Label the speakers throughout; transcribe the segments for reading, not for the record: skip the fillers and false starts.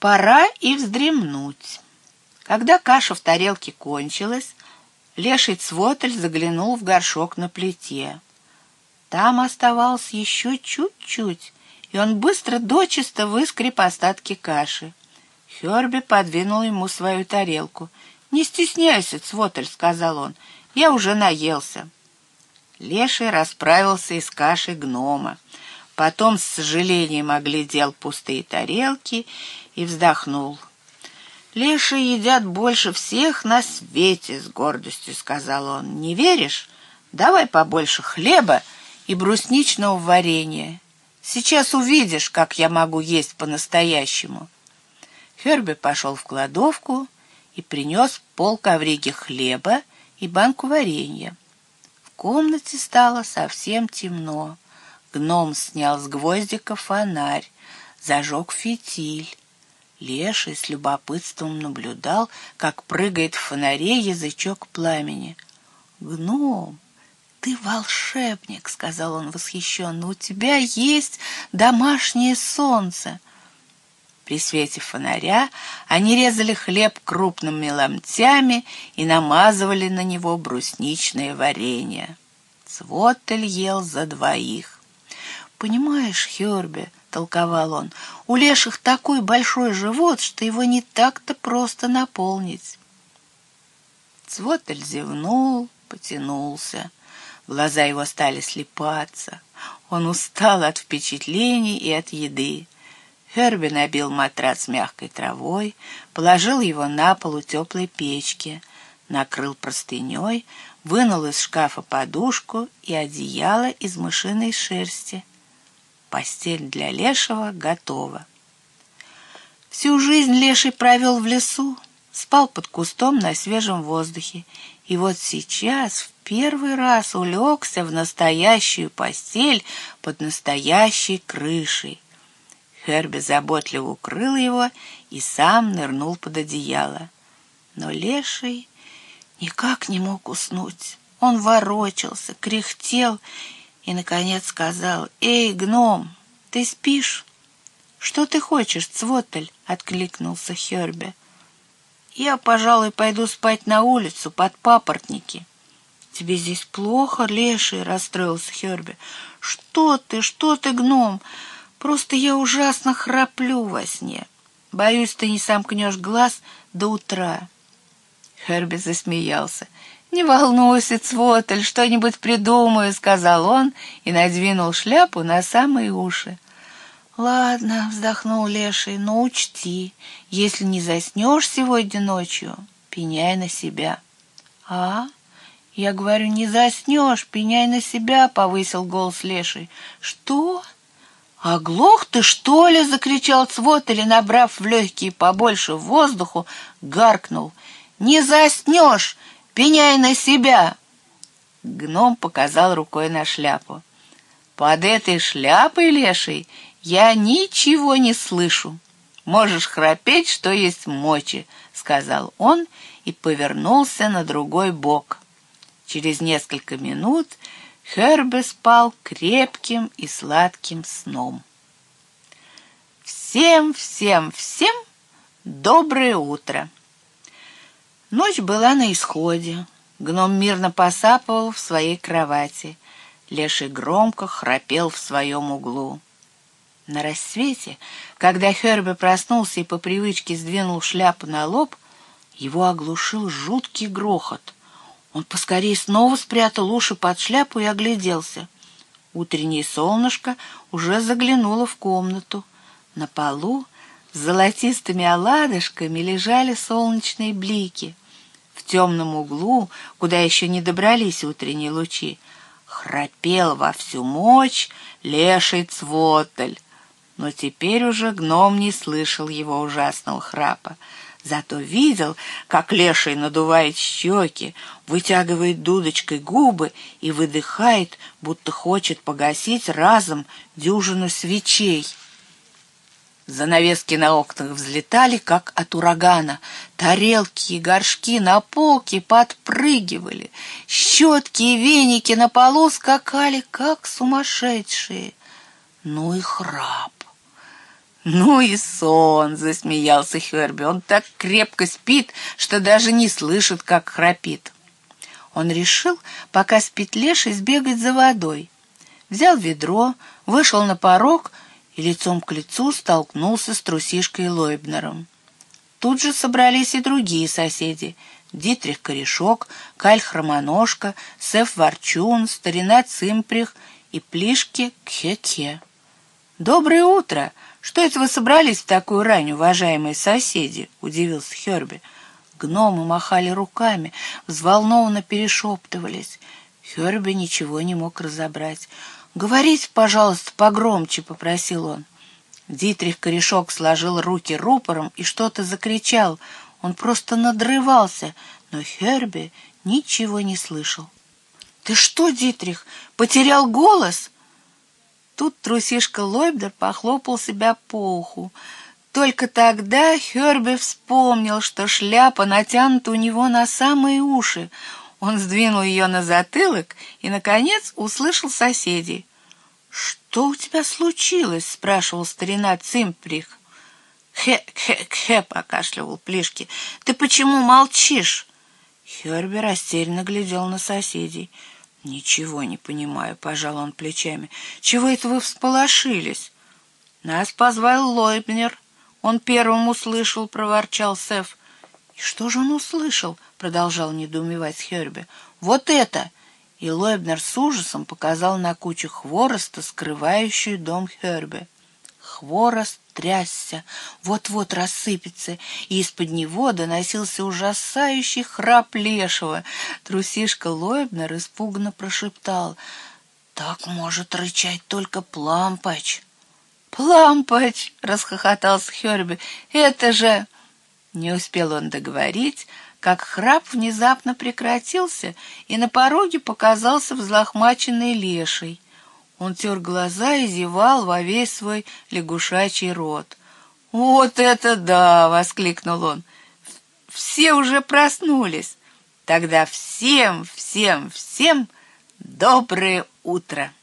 Speaker 1: Пора и вздремнуть. Когда каша в тарелке кончилась, леший Цвотель заглянул в горшок на плите. Там оставалось еще чуть-чуть, и он быстро дочисто выскреб остатки каши. Хёрби подвинул ему свою тарелку. «Не стесняйся, Цвотель», — сказал он, — «я уже наелся». Леший расправился из каши гнома, потом с сожалением оглядел пустые тарелки и вздохнул. «Лешие едят больше всех на свете», — с гордостью сказал он. «Не веришь? Давай побольше хлеба и брусничного варенья. Сейчас увидишь, как я могу есть по-настоящему». Хёрби пошел в кладовку и принес полковриги хлеба и банку варенья. В комнате стало совсем темно. Гном снял с гвоздика фонарь, зажег фитиль. Леший с любопытством наблюдал, как прыгает в фонаре язычок пламени. «Гном, ты волшебник», — сказал он восхищенно, — «у тебя есть домашнее солнце». При свете фонаря они резали хлеб крупными ломтями и намазывали на него брусничное варенье. Цвотель ел за двоих. «Понимаешь, Хёрби, — толковал он, — у леших такой большой живот, что его не так-то просто наполнить». Цвотель зевнул, потянулся. Глаза его стали слипаться. Он устал от впечатлений и от еды. Хёрби набил матрац мягкой травой, положил его на пол у теплой печки, накрыл простыней, вынул из шкафа подушку и одеяло из мышиной шерсти. Постель для лешего готова. Всю жизнь леший провел в лесу, спал под кустом на свежем воздухе, и вот сейчас в первый раз улегся в настоящую постель под настоящей крышей. Хёрби заботливо укрыл его и сам нырнул под одеяло. Но леший никак не мог уснуть. Он ворочался, кряхтел и, наконец, сказал: «Эй, гном, ты спишь?» «Что ты хочешь, Цвотель?» — откликнулся Хёрби. «Я, пожалуй, пойду спать на улицу под папоротники». «Тебе здесь плохо, леший?» — расстроился Хёрби. Что ты, гном? Просто я ужасно храплю во сне. Боюсь, ты не сомкнешь глаз до утра». Хёрби засмеялся. «Не волнуйся, Цвотель, что-нибудь придумаю», — сказал он и надвинул шляпу на самые уши. «Ладно», — вздохнул леший, — «но учти, если не заснешь сегодня ночью, пеняй на себя». «А? Я говорю, не заснешь, пеняй на себя», — повысил голос леший. «Что? Оглох ты, что ли?» — закричал Цвотель и, набрав в легкие побольше воздуху, гаркнул: «Не заснешь, пеняй на себя!» Гном показал рукой на шляпу. «Под этой шляпой, леший, я ничего не слышу. Можешь храпеть, что есть мочи», — сказал он и повернулся на другой бок. Через несколько минут Хёрби спал крепким и сладким сном. Всем доброе утро! Ночь была на исходе. Гном мирно посапывал в своей кровати. Леший громко храпел в своем углу. На рассвете, когда Хёрби проснулся и по привычке сдвинул шляпу на лоб, его оглушил жуткий грохот. Он поскорее снова спрятал уши под шляпу и огляделся. Утреннее солнышко уже заглянуло в комнату. На полу с золотистыми оладышками лежали солнечные блики. В темном углу, куда еще не добрались утренние лучи, храпел во всю мощь леший Цвотель. Но теперь уже гном не слышал его ужасного храпа. Зато видел, как леший надувает щеки, вытягивает дудочкой губы и выдыхает, будто хочет погасить разом дюжину свечей. Занавески на окнах взлетали, как от урагана. Тарелки и горшки на полке подпрыгивали. Щетки и веники на полу скакали, как сумасшедшие. Ну и храп! «Ну и сон!» — засмеялся Херби. «Он так крепко спит, что даже не слышит, как храпит». Он решил, пока спит леший, сбегать за водой. Взял ведро, вышел на порог и лицом к лицу столкнулся с трусишкой Лойбнером. Тут же собрались и другие соседи: Дитрих Корешок, Каль Хромоножка, Сеф Ворчун, старина Цимприх и Плишки Кхе-Кхе. «Доброе утро! Что это вы собрались в такую рань, уважаемые соседи?» — удивился Херби. Гномы махали руками, взволнованно перешептывались. Херби ничего не мог разобрать. «Говорите, пожалуйста, погромче», — попросил он. Дитрих Корешок сложил руки рупором и что-то закричал. Он просто надрывался, но Херби ничего не слышал. «Ты что, Дитрих, потерял голос?» Тут трусишка Лойбнер похлопал себя по уху. Только тогда Херби вспомнил, что шляпа натянута у него на самые уши. Он сдвинул ее на затылок и, наконец, услышал соседей. «Что у тебя случилось?» — спрашивал старина Цимприх. «Хе-хе-хе», — покашливал Плишки. «Ты почему молчишь?» Херби растерянно глядел на соседей. «Ничего не понимаю», — пожал он плечами. «Чего это вы всполошились?» «Нас позвал Лойбнер. Он первым услышал», — проворчал Сеф. «И что же он услышал?» — продолжал недоумевать Херби. «Вот это!» И Лойбнер с ужасом показал на кучу хвороста, скрывающую дом Херби. Хворост трясся, вот-вот рассыпется, и из-под него доносился ужасающий храп лешего. Трусишка Лойбнер испуганно прошептал: «Так может рычать только Плампач». «Плампач!» — расхохотался Херби. «Это же...» Не успел он договорить, как храп внезапно прекратился, и на пороге показался взлохмаченный леший. Он тер глаза и зевал во весь свой лягушачий рот. «Вот это да!» — воскликнул он. «Все уже проснулись. Тогда всем доброе утро!»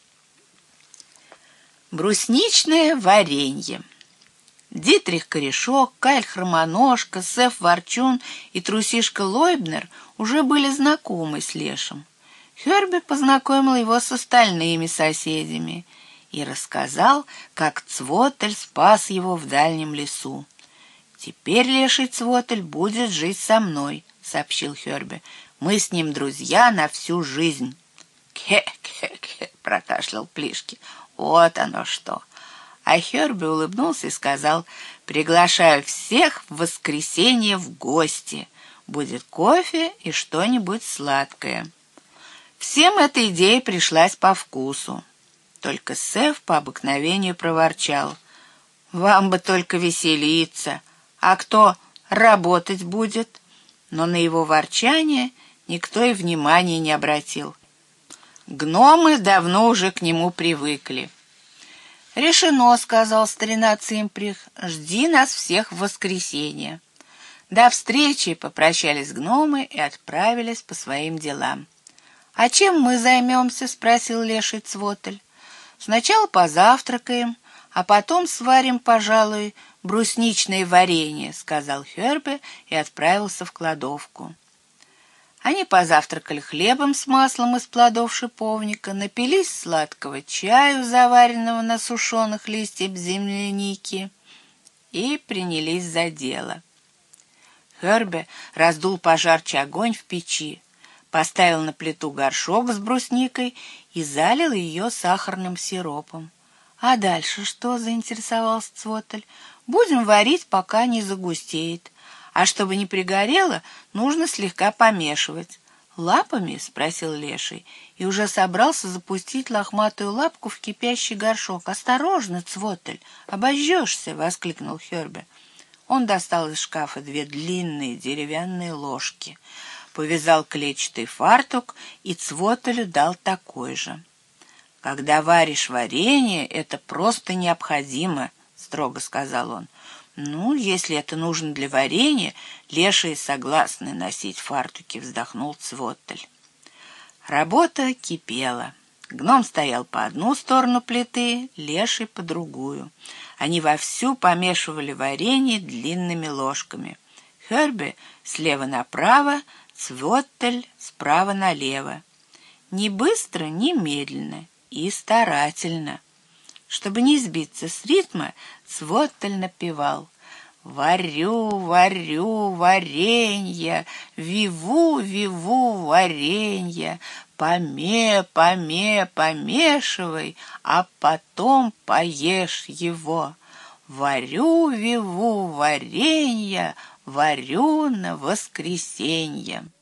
Speaker 1: Брусничное варенье. Дитрих Корешок, Каль Хромоножка, Сеф Ворчун и трусишка Лойбнер уже были знакомы с лешим. Херби познакомил его с остальными соседями и рассказал, как Цвотель спас его в дальнем лесу. «Теперь леший Цвотель будет жить со мной», — сообщил Херби. «Мы с ним друзья на всю жизнь». «Кхе-кхе-кхе», — прокашлял Плишки. «Вот оно что!» А Херби улыбнулся и сказал: «Приглашаю всех в воскресенье в гости. Будет кофе и что-нибудь сладкое». Всем эта идея пришлась по вкусу. Только Сеф по обыкновению проворчал: «Вам бы только веселиться, а кто работать будет?» Но на его ворчание никто и внимания не обратил. Гномы давно уже к нему привыкли. «Решено», — сказал старина Цимприх, — «жди нас всех в воскресенье». До встречи попрощались гномы и отправились по своим делам. «А чем мы займемся?» — спросил леший Цвотель. «Сначала позавтракаем, а потом сварим, пожалуй, брусничное варенье», — сказал Херби и отправился в кладовку. Они позавтракали хлебом с маслом из плодов шиповника, напились сладкого чаю, заваренного на сушеных листьях земляники, и принялись за дело. Херби раздул пожарче огонь в печи, поставил на плиту горшок с брусникой и залил ее сахарным сиропом. «А дальше что?» — заинтересовался Цвотель. «Будем варить, пока не загустеет. А чтобы не пригорело, нужно слегка помешивать». «Лапами?» — спросил леший, и уже собрался запустить лохматую лапку в кипящий горшок. «Осторожно, Цвотель, обожжешься!» — воскликнул Херби. Он достал из шкафа 2 длинные деревянные ложки, повязал клетчатый фартук и Цвотелю дал такой же. «Когда варишь варенье, это просто необходимо», — строго сказал он. «Ну, если это нужно для варенья, лешие согласны носить фартуки», — вздохнул Цвотель. Работа кипела. Гном стоял по одну сторону плиты, леший по другую. Они вовсю помешивали варенье длинными ложками. Херби слева направо, Цвоттель справа налево. Не быстро, не медленно и старательно. Чтобы не сбиться с ритма, Цвоттель напевал: «Варю, варю варенье, виву, виву варенье, помешивай, а потом поешь его. Варю, виву варенье, варю на воскресенье».